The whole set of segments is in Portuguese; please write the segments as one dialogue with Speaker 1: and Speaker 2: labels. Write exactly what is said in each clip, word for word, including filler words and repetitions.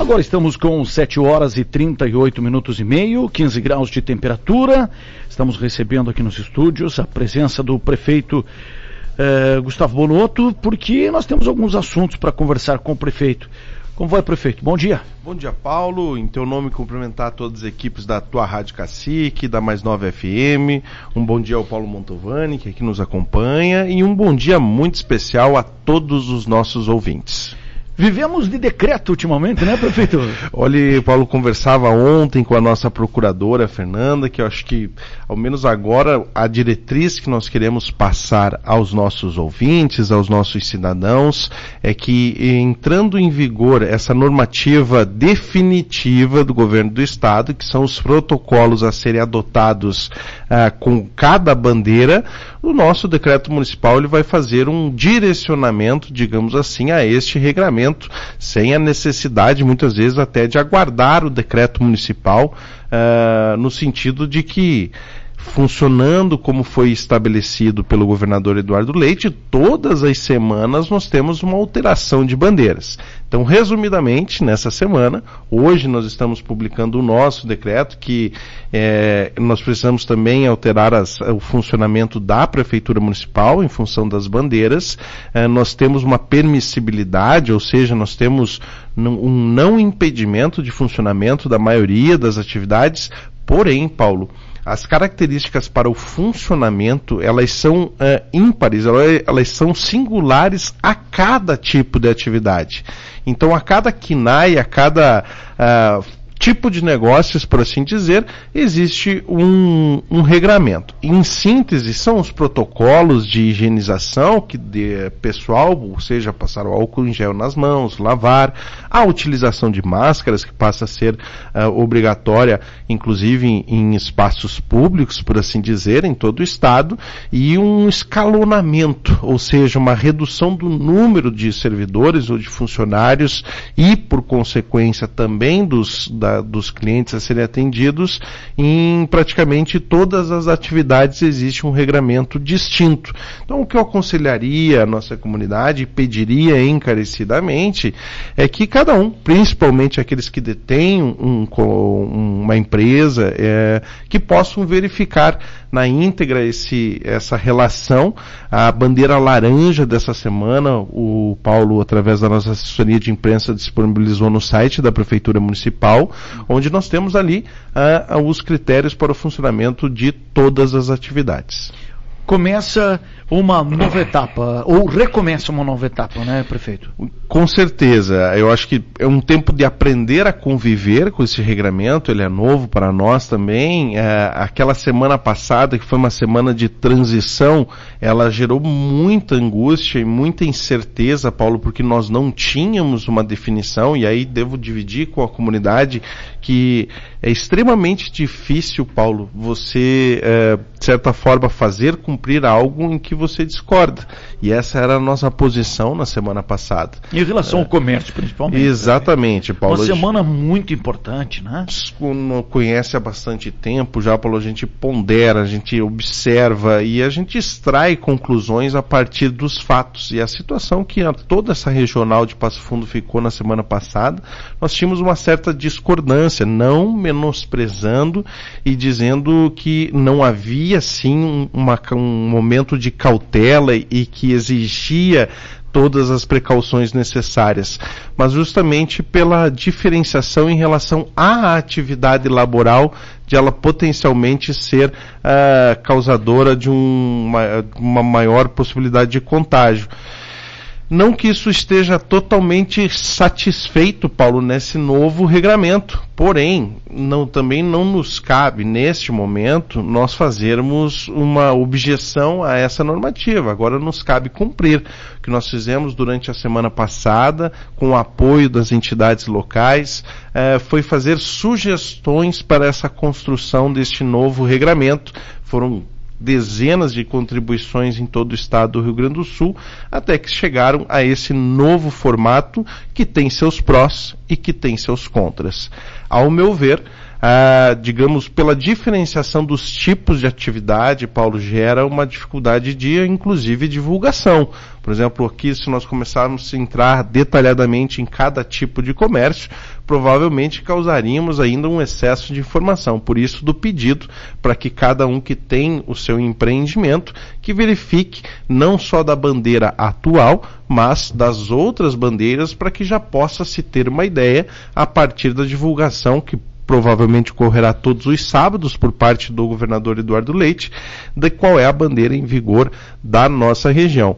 Speaker 1: Agora estamos com sete horas e trinta e oito minutos e meio, quinze graus de temperatura. Estamos recebendo aqui nos estúdios a presença do prefeito eh, Gustavo Bonotto, porque nós temos alguns assuntos para conversar com o prefeito. Como vai, prefeito? Bom dia.
Speaker 2: Bom dia, Paulo. Em teu nome, cumprimentar todas as equipes da tua Rádio Cacique, da Mais Nova F M. Um bom dia ao Paulo Montovani, que aqui nos acompanha. E um bom dia muito especial a todos os nossos ouvintes.
Speaker 1: Vivemos de decreto ultimamente, né, prefeito?
Speaker 2: Olha, Paulo, conversava ontem com a nossa procuradora, Fernanda, que eu acho que, ao menos agora, a diretriz que nós queremos passar aos nossos ouvintes, aos nossos cidadãos, é que, entrando em vigor essa normativa definitiva do governo do Estado, que são os protocolos a serem adotados ah, com cada bandeira, o nosso decreto municipal ele vai fazer um direcionamento, digamos assim, a este regramento, sem a necessidade, muitas vezes, até de aguardar o decreto municipal, uh, no sentido de que, funcionando como foi estabelecido pelo governador Eduardo Leite, todas as semanas nós temos uma alteração de bandeiras. Então, resumidamente, nessa semana, hoje nós estamos publicando o nosso decreto, que é, nós precisamos também alterar as, o funcionamento da Prefeitura Municipal em função das bandeiras. É, nós temos uma permissibilidade, ou seja, nós temos um não impedimento de funcionamento da maioria das atividades, porém, Paulo, as características para o funcionamento, elas são uh, ímpares, elas, elas são singulares a cada tipo de atividade. Então, a cada Q N A I, a cada uh, tipo de negócios, por assim dizer, existe um, um regramento. Em síntese, são os protocolos de higienização que de pessoal, ou seja, passar o álcool em gel nas mãos, lavar, a utilização de máscaras, que passa a ser uh, obrigatória, inclusive em, em espaços públicos, por assim dizer, em todo o estado, e um escalonamento, ou seja, uma redução do número de servidores ou de funcionários e, por consequência, também dos da dos clientes a serem atendidos. Em praticamente todas as atividades existe um regramento distinto. Então, o que eu aconselharia a nossa comunidade e pediria encarecidamente é que cada um, principalmente aqueles que detêm um, um, uma empresa, é, que possam verificar na íntegra esse, essa relação. A bandeira laranja dessa semana, o Paulo, através da nossa assessoria de imprensa, disponibilizou no site da Prefeitura Municipal, onde nós temos ali uh, os critérios para o funcionamento de todas as atividades.
Speaker 1: Começa uma nova etapa, ou recomeça uma nova etapa, né, prefeito?
Speaker 2: Com certeza. Eu acho que é um tempo de aprender a conviver com esse regramento, ele é novo para nós também. É, aquela semana passada, que foi uma semana de transição, ela gerou muita angústia e muita incerteza, Paulo, porque nós não tínhamos uma definição, e aí devo dividir com a comunidade que é extremamente difícil, Paulo, você, é, de certa forma, fazer cumprir algo em que você discorda. E essa era a nossa posição na semana passada.
Speaker 1: Em relação é. ao comércio, principalmente.
Speaker 2: Exatamente, Paulo.
Speaker 1: Uma semana muito importante, né?
Speaker 2: Não conhece há bastante tempo já, Paulo, a gente pondera, a gente observa e a gente extrai conclusões a partir dos fatos. E a situação que toda essa regional de Passo Fundo ficou na semana passada, nós tínhamos uma certa discordância, não menosprezando e dizendo que não havia, sim, uma, um momento de cautela e que exigia todas as precauções necessárias, mas justamente pela diferenciação em relação à atividade laboral, de ela potencialmente ser uh, causadora de um, uma, uma maior possibilidade de contágio. Não que isso esteja totalmente satisfeito, Paulo, nesse novo regramento. Porém, não, também não nos cabe, neste momento, nós fazermos uma objeção a essa normativa. Agora nos cabe cumprir. O que nós fizemos durante a semana passada, com o apoio das entidades locais, eh, foi fazer sugestões para essa construção deste novo regramento. Foram dezenas de contribuições em todo o estado do Rio Grande do Sul, até que chegaram a esse novo formato que tem seus prós e que tem seus contras. Ao meu ver, ah, digamos, pela diferenciação dos tipos de atividade, Paulo, gera uma dificuldade de, inclusive, divulgação. Por exemplo, aqui, se nós começarmos a entrar detalhadamente em cada tipo de comércio, provavelmente causaríamos ainda um excesso de informação. Por isso, do pedido para que cada um que tem o seu empreendimento, que verifique não só da bandeira atual, mas das outras bandeiras, para que já possa se ter uma ideia a partir da divulgação que provavelmente ocorrerá todos os sábados por parte do governador Eduardo Leite, de qual é a bandeira em vigor da nossa região.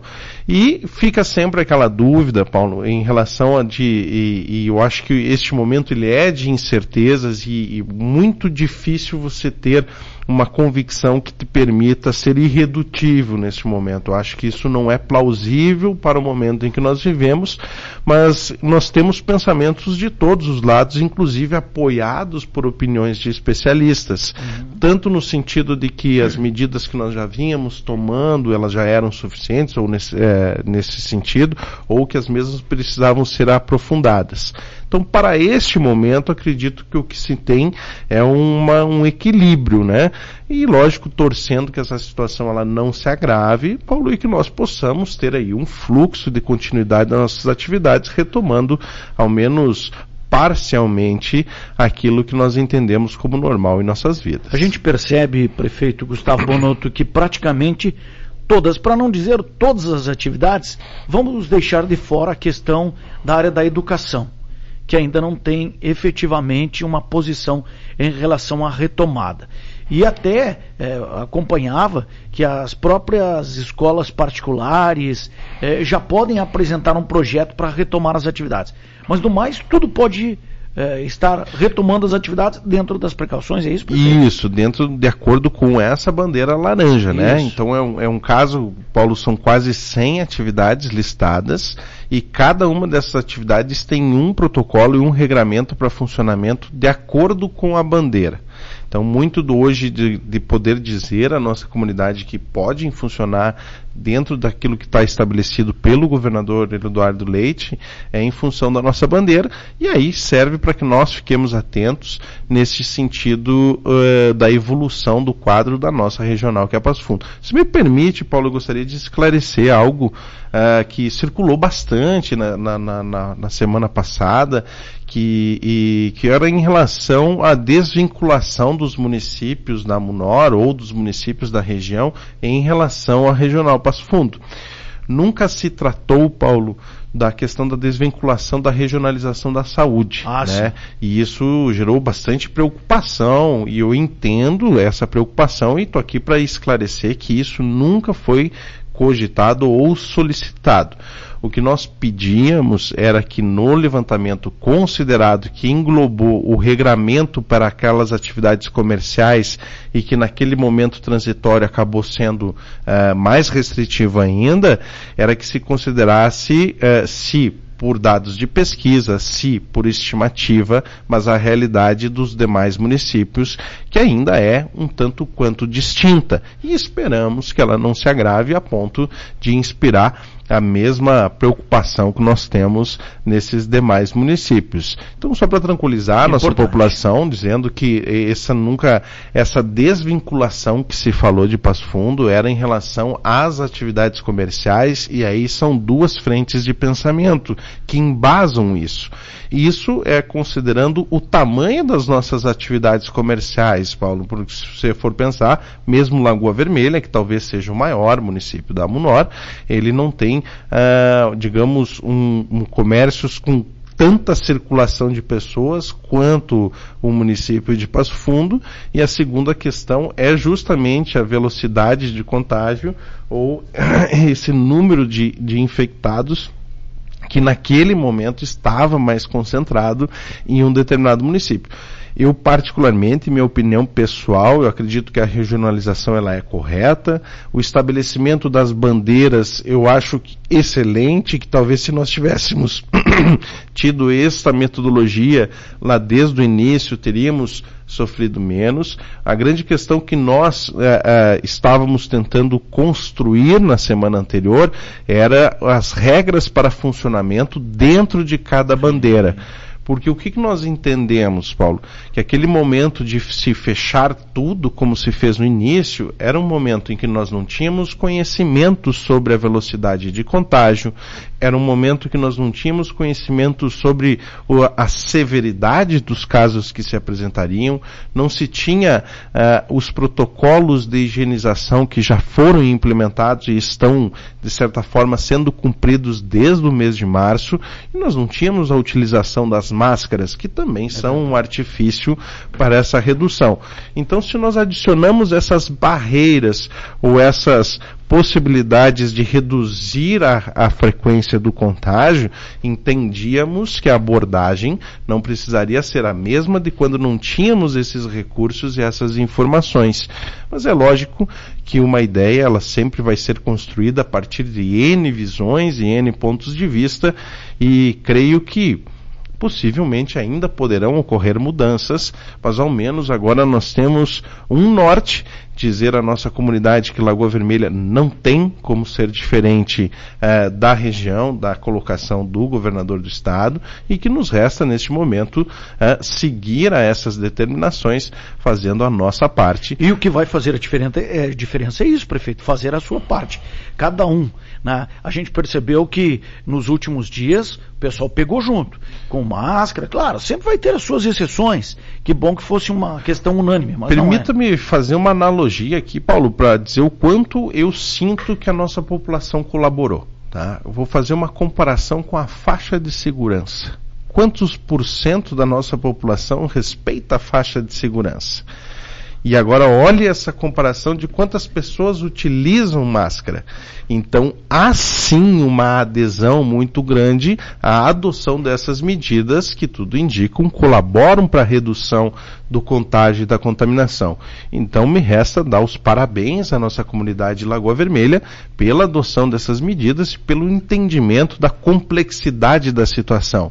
Speaker 2: E fica sempre aquela dúvida, Paulo, em relação a de, e, e eu acho que este momento ele é de incertezas e, e muito difícil você ter uma convicção que te permita ser irredutível nesse momento. Eu acho que isso não é plausível para o momento em que nós vivemos, mas nós temos pensamentos de todos os lados, inclusive apoiados por opiniões de especialistas, uhum. tanto no sentido de que as medidas que nós já vínhamos tomando, elas já eram suficientes, ou nesse, é, nesse sentido, ou que as mesmas precisavam ser aprofundadas. Então, para este momento, acredito que o que se tem é uma, um equilíbrio, né? E, lógico, torcendo que essa situação ela não se agrave, Paulo, e que nós possamos ter aí um fluxo de continuidade das nossas atividades, retomando, ao menos parcialmente, aquilo que nós entendemos como normal em nossas vidas.
Speaker 1: A gente percebe, prefeito Gustavo Bonotto, que praticamente todas, para não dizer todas as atividades, vamos deixar de fora a questão da área da educação, que ainda não tem efetivamente uma posição em relação à retomada. E até é, acompanhava que as próprias escolas particulares é, já podem apresentar um projeto para retomar as atividades. Mas, no mais, tudo pode é, estar retomando as atividades dentro das precauções, é isso? Prefeito?
Speaker 2: Isso, dentro, de acordo com essa bandeira laranja, isso. né? Então é um, é um caso, Paulo, são quase cem atividades listadas, e cada uma dessas atividades tem um protocolo e um regramento para funcionamento de acordo com a bandeira. Então, muito do hoje de, de poder dizer à nossa comunidade que podem funcionar dentro daquilo que está estabelecido pelo governador Eduardo Leite é em função da nossa bandeira, e aí serve para que nós fiquemos atentos nesse sentido uh, da evolução do quadro da nossa regional, que é Passo Fundo. Se me permite, Paulo, eu gostaria de esclarecer algo uh, que circulou bastante na, na, na, na semana passada, que, e, que era em relação à desvinculação dos municípios da Munor ou dos municípios da região em relação à regional Passo Fundo. Nunca se tratou, Paulo, da questão da desvinculação da regionalização da saúde, ah, né? E isso gerou bastante preocupação, e eu entendo essa preocupação e estou aqui para esclarecer que isso nunca foi cogitado ou solicitado. O que nós pedíamos era que no levantamento considerado que englobou o regramento para aquelas atividades comerciais e que naquele momento transitório acabou sendo uh, mais restritivo ainda, era que se considerasse uh, se por dados de pesquisa, se por estimativa, mas a realidade dos demais municípios, que ainda é um tanto quanto distinta. E esperamos que ela não se agrave a ponto de inspirar a mesma preocupação que nós temos nesses demais municípios. Então, só para tranquilizar a nossa população, dizendo que essa nunca, essa desvinculação que se falou de Passo Fundo era em relação às atividades comerciais, e aí são duas frentes de pensamento que embasam isso. E isso é considerando o tamanho das nossas atividades comerciais, Paulo, porque se você for pensar, mesmo Lagoa Vermelha, que talvez seja o maior município da Munor, ele não tem, uh, digamos, um, um comércios com tanta circulação de pessoas quanto o município de Passo Fundo, e a segunda questão é justamente a velocidade de contágio ou esse número de, de infectados que naquele momento estava mais concentrado em um determinado município. Eu, particularmente, minha opinião pessoal, eu acredito que a regionalização ela é correta. O estabelecimento das bandeiras eu acho que excelente, que talvez se nós tivéssemos tido esta metodologia lá desde o início, teríamos sofrido menos. A grande questão que nós é, é, estávamos tentando construir na semana anterior era as regras para funcionamento dentro de cada bandeira. Porque o que, que nós entendemos, Paulo? Que aquele momento de se fechar tudo, como se fez no início, era um momento em que nós não tínhamos conhecimento sobre a velocidade de contágio, era um momento que nós não tínhamos conhecimento sobre o, a severidade dos casos que se apresentariam, não se tinha uh, os protocolos de higienização que já foram implementados e estão, de certa forma, sendo cumpridos desde o mês de março, e nós não tínhamos a utilização das máscaras, que também são um artifício para essa redução. Então, se nós adicionamos essas barreiras ou essas possibilidades de reduzir a, a frequência do contágio, entendíamos que a abordagem não precisaria ser a mesma de quando não tínhamos esses recursos e essas informações. Mas é lógico que uma ideia, ela sempre vai ser construída a partir de N visões e N pontos de vista, e creio que possivelmente ainda poderão ocorrer mudanças, mas ao menos agora nós temos um norte, dizer à nossa comunidade que Lagoa Vermelha não tem como ser diferente eh, da região, da colocação do governador do estado, e que nos resta neste momento eh, seguir a essas determinações, fazendo a nossa parte.
Speaker 1: E o que vai fazer a diferença é, a diferença é isso, prefeito, fazer a sua parte. Cada um, né? A gente percebeu que nos últimos dias o pessoal pegou junto, com máscara, claro, sempre vai ter as suas exceções. Que bom que fosse uma questão unânime, mas
Speaker 2: permita-me
Speaker 1: não é.
Speaker 2: fazer uma analogia aqui, Paulo, para dizer o quanto eu sinto que a nossa população colaborou. Tá? Eu vou fazer uma comparação com a faixa de segurança. Quantos por cento da nossa população respeita a faixa de segurança? E agora olhe essa comparação de quantas pessoas utilizam máscara. Então, há sim uma adesão muito grande à adoção dessas medidas que tudo indicam, colaboram para a redução do contágio e da contaminação. Então, me resta dar os parabéns à nossa comunidade de Lagoa Vermelha pela adoção dessas medidas e pelo entendimento da complexidade da situação.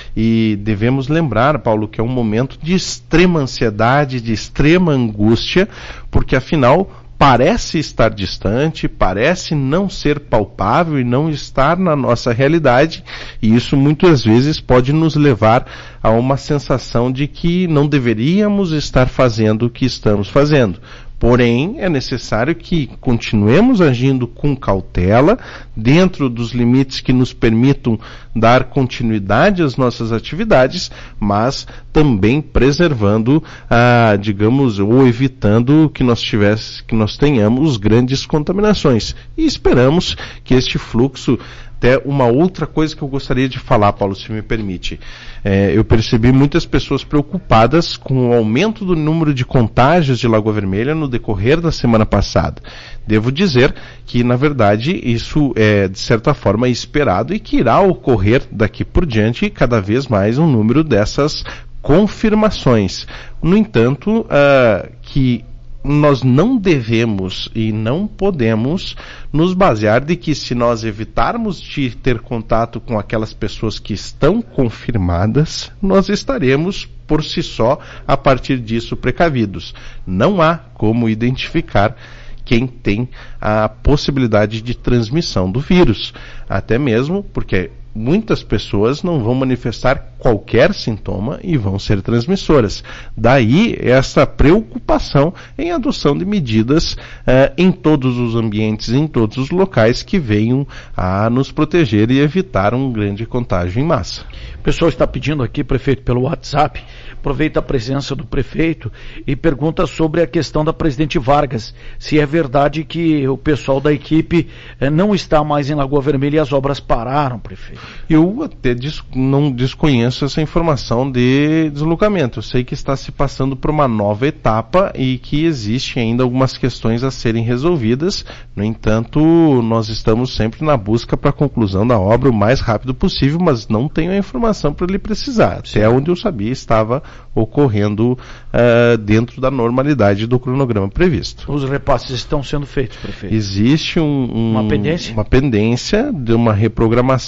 Speaker 2: E devemos lembrar, Paulo, que é um momento de extrema ansiedade, de extrema angústia, porque afinal parece estar distante, parece não ser palpável e não estar na nossa realidade, e isso muitas vezes pode nos levar a uma sensação de que não deveríamos estar fazendo o que estamos fazendo. Porém, é necessário que continuemos agindo com cautela, dentro dos limites que nos permitam dar continuidade às nossas atividades, mas também preservando, ah, digamos, ou evitando que nós tivesse, que nós tenhamos grandes contaminações. E esperamos que este fluxo. Até uma outra coisa que eu gostaria de falar, Paulo, se me permite. É, eu percebi muitas pessoas preocupadas com o aumento do número de contágios de Lagoa Vermelha no decorrer da semana passada. Devo dizer que, na verdade, isso é, de certa forma, esperado e que irá ocorrer daqui por diante cada vez mais um número dessas confirmações. No entanto, uh, que nós não devemos e não podemos nos basear de que se nós evitarmos de ter contato com aquelas pessoas que estão confirmadas, nós estaremos por si só, a partir disso, precavidos. Não há como identificar quem tem a possibilidade de transmissão do vírus. Até mesmo porque muitas pessoas não vão manifestar qualquer sintoma e vão ser transmissoras. Daí essa preocupação em adoção de medidas eh, em todos os ambientes, em todos os locais que venham a nos proteger e evitar um grande contágio em massa.
Speaker 1: O pessoal está pedindo aqui, prefeito, pelo WhatsApp, aproveita a presença do prefeito e pergunta sobre a questão da Presidente Vargas, se é verdade que o pessoal da equipe eh, não está mais em Lagoa Vermelha e as obras pararam, prefeito.
Speaker 2: Eu até des- não desconheço essa informação de deslocamento. Eu sei que está se passando por uma nova etapa e que existem ainda algumas questões a serem resolvidas. No entanto, nós estamos sempre na busca para a conclusão da obra o mais rápido possível, mas não tenho a informação para lhe precisar. Sim. Até onde eu sabia estava ocorrendo uh, dentro da normalidade do cronograma previsto.
Speaker 1: Os repasses estão sendo feitos, prefeito?
Speaker 2: Existe um, um,
Speaker 1: uma pendência?
Speaker 2: uma pendência de uma reprogramação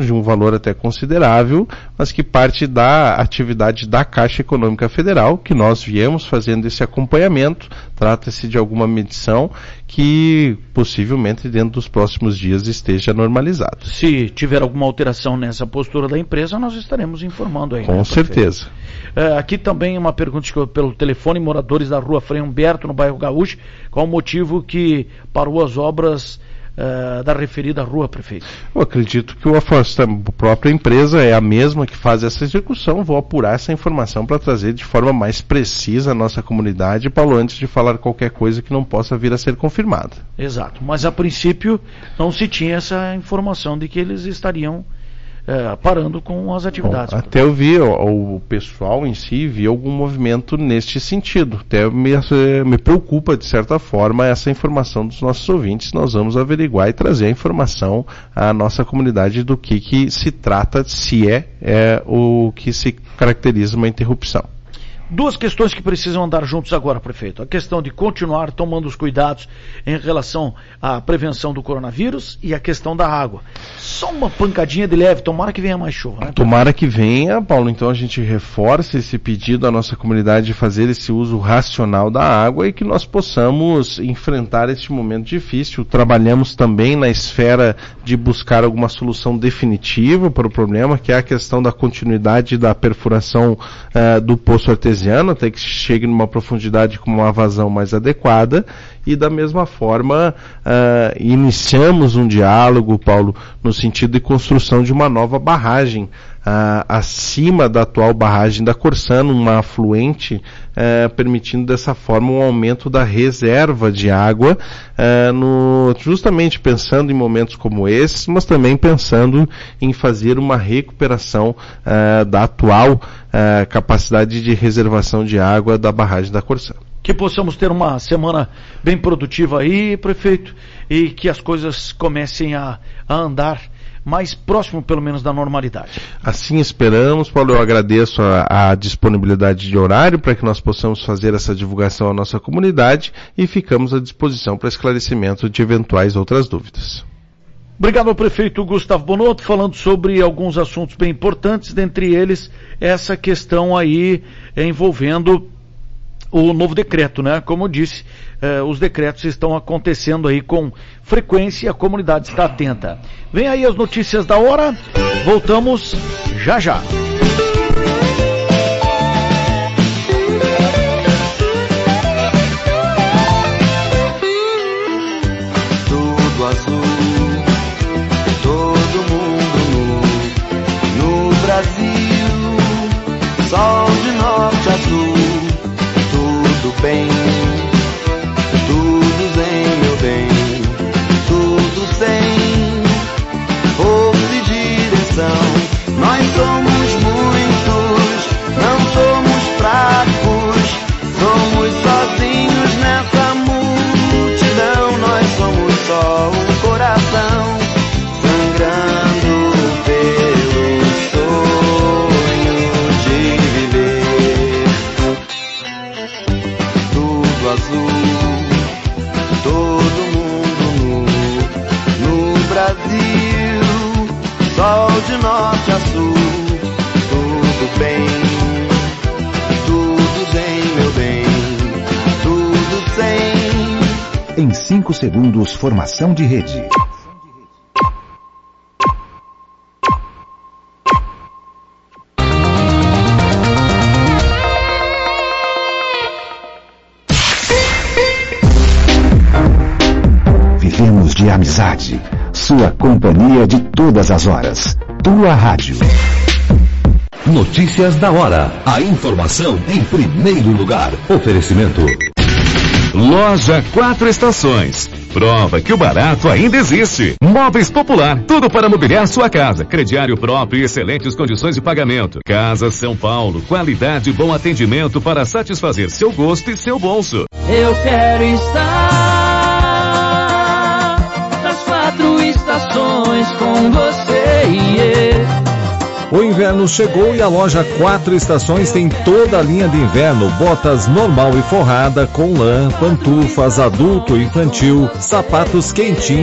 Speaker 2: de um valor até considerável, mas que parte da atividade da Caixa Econômica Federal, que nós viemos fazendo esse acompanhamento. Trata-se de alguma medição que possivelmente dentro dos próximos dias esteja normalizado.
Speaker 1: Se tiver alguma alteração nessa postura da empresa, nós estaremos informando aí.
Speaker 2: Com
Speaker 1: né,
Speaker 2: certeza.
Speaker 1: É, aqui também uma pergunta pelo telefone, moradores da rua Frei Humberto, no bairro Gaúcho, qual o motivo que parou as obras Uh, da referida rua, prefeito?
Speaker 2: Eu acredito que o afastamento, a própria empresa é a mesma que faz essa execução. Vou apurar essa informação para trazer de forma mais precisa a nossa comunidade, Paulo, antes de falar qualquer coisa que não possa vir a ser confirmada.
Speaker 1: Exato, mas a princípio não se tinha essa informação de que eles estariam Uh, parando com as atividades.
Speaker 2: Bom, até eu vi, o, o pessoal em si viu algum movimento neste sentido. Até me, me preocupa, de certa forma, essa informação dos nossos ouvintes. Nós vamos averiguar e trazer a informação à nossa comunidade do que, que se trata, se é, é o que se caracteriza uma interrupção.
Speaker 1: Duas questões que precisam andar juntos agora, prefeito. A questão de continuar tomando os cuidados em relação à prevenção do coronavírus e a questão da água. Só uma pancadinha de leve, tomara que venha mais chuva. Né?
Speaker 2: Tomara que venha, Paulo. Então a gente reforça esse pedido à nossa comunidade de fazer esse uso racional da água e que nós possamos enfrentar este momento difícil. Trabalhamos também na esfera de buscar alguma solução definitiva para o problema, que é a questão da continuidade da perfuração uh, do poço artesiano, até que chegue numa profundidade com uma vazão mais adequada, e da mesma forma uh, iniciamos um diálogo, Paulo, no sentido de construção de uma nova barragem uh, acima da atual barragem da Corsã, uma afluente, uh, permitindo dessa forma um aumento da reserva de água, uh, no, justamente pensando em momentos como esses, mas também pensando em fazer uma recuperação uh, da atual uh, capacidade de reservação de água da barragem da Corsã.
Speaker 1: Que possamos ter uma semana bem produtiva aí, prefeito, e que as coisas comecem a, a andar mais próximo, pelo menos, da normalidade.
Speaker 2: Assim esperamos, Paulo. Eu agradeço a, a disponibilidade de horário para que nós possamos fazer essa divulgação à nossa comunidade e ficamos à disposição para esclarecimento de eventuais outras dúvidas.
Speaker 1: Obrigado ao prefeito Gustavo Bonotto, falando sobre alguns assuntos bem importantes, dentre eles essa questão aí envolvendo o novo decreto, né? Como eu disse, eh, os decretos estão acontecendo aí com frequência e a comunidade está atenta. Vem aí as notícias da hora, voltamos já já.
Speaker 3: Tudo azul, todo mundo nu, no Brasil, sol de norte a sul. Tudo bem, tudo bem, meu bem, tudo sem força e direção. Nós somos muitos, não somos fracos, somos sozinhos nessa multidão. Nós somos só um coração sangrando pelo sonho de viver. Tudo azul, todo mundo nu, no Brasil, sol de norte a sul. Tudo bem, tudo bem, meu bem, tudo sem.
Speaker 4: Em cinco segundos, formação de rede. Vivemos de amizade, sua companhia de todas as horas. Tua rádio.
Speaker 5: Notícias da hora. A informação em primeiro lugar. Oferecimento. Loja Quatro Estações. Prova que o barato ainda existe. Móveis Popular. Tudo para mobiliar sua casa. Crediário próprio e excelentes condições de pagamento. Casa São Paulo. Qualidade e bom atendimento para satisfazer seu gosto e seu bolso.
Speaker 6: Eu quero estar nas quatro estações com você, yeah.
Speaker 7: O inverno chegou e a loja Quatro Estações tem toda a linha de inverno, botas normal e forrada, com lã, pantufas, adulto e infantil, sapatos quentinhos.